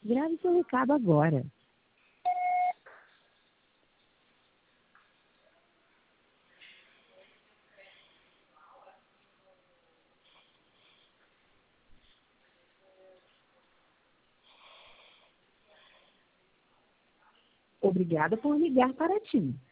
Grave seu recado agora. Obrigada por ligar para TIM.